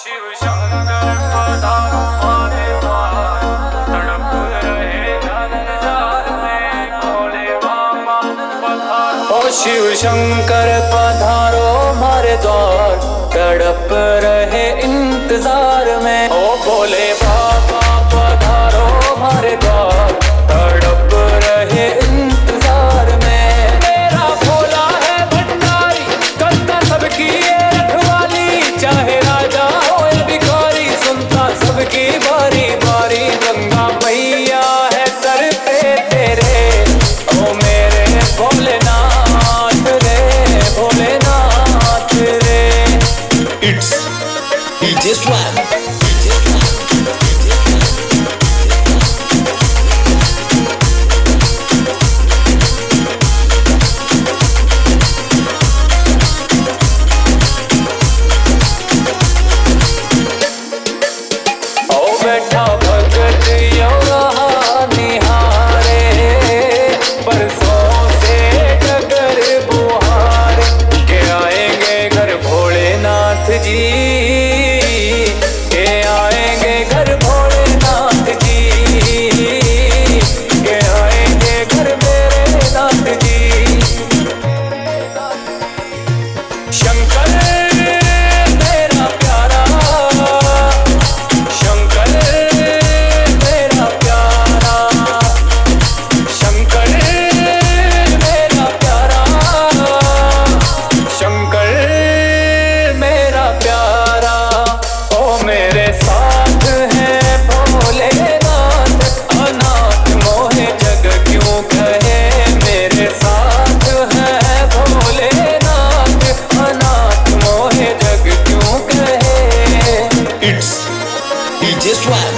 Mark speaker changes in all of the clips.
Speaker 1: शिव शंकर पधारो हमारे द्वार, तड़प रहे अंधकार में भोले बाबा पधारो। ओ शिव शंकर पधारो हमारे द्वार, तड़प रहे इंतजार में। ओ भोले बाबा पधारो हमारे द्वार, तड़प रहे इंतजार में। मेरा भोला है भंडारी, करता सबकी रखवाली, चाहे राजा हो या भिखारी, सुनता सबकी बारी बारी। गंगा मैया है सर पे तेरे, ओ मेरे भोलेनाथ रे, भोलेनाथ रे।
Speaker 2: It's DJ Swag.
Speaker 1: बैठा भगत यो रहा निहारे, बरसों से डगर बुहार के आएंगे घर भोलेनाथ जी, के आएंगे घर भोलेनाथ जी, के आएंगे घर मेरे नाथ जी। शंकर मेरा प्यारा, शंकर मेरा प्यारा, शंकर मेरा प्यारा, शंकर मेरा प्यारा। ओ मेरे साथ है भोलेनाथ, अनाथ मोहे जग क्यों कहे। मेरे साथ है भोलेनाथ, अनाथ मोहे जग क्यों कहे।
Speaker 2: It's DJ Swag.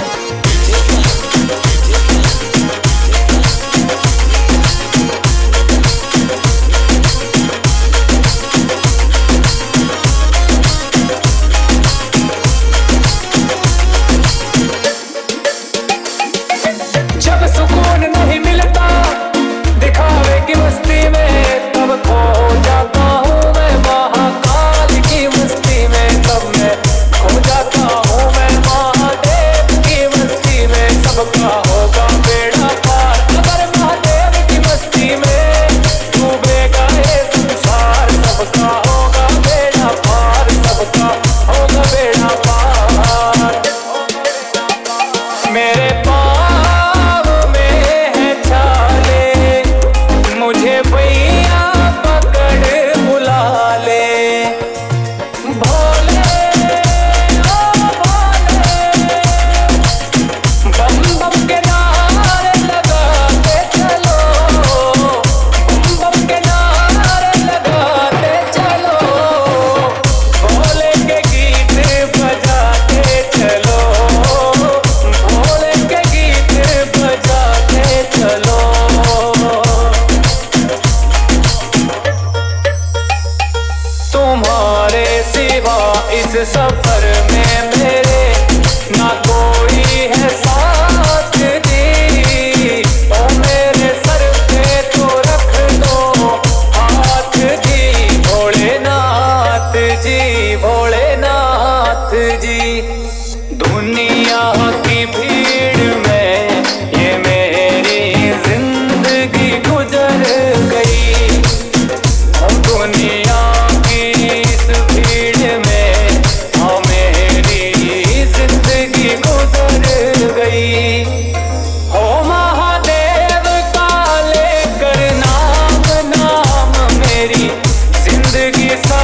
Speaker 1: जब सुकून नहीं मिलता दिखावे की मस्ती में, तब खो जाता हूँ मैं महाकाल की मस्ती में। तब मैं खो जाता हूँ मैं महादेव की मस्ती में। सबका होगा बेड़ा पार अगर महादेव की मस्ती में डूबेगा ये संसार। सबका होगा बेड़ा पार, सबका होगा बेड़ा पार। मेरे पाँव में है छाले, मुझे भैया पकड़ बुला ले। भोले ओ भोले, बम बम के नारे लगाते चलो, बम बम के नारे लगाते चलो। भोले के गीत बजाते चलो, भोले के गीत बजाते चलो। तुम्हारे सिवा इस सफर में मेरे ना कोई है साथ दी। ओ मेरे सर पे तो रख दो हाथ जी, भोलेनाथ जी, भोलेनाथ जी। दुनिया की भीड़ में ये मेरी जिंदगी गुजर गई। दुनिया की इस भीड़ में हाँ मेरी जिंदगी गुजर गई। हो महादेव का लेकर नाम, नाम मेरी जिंदगी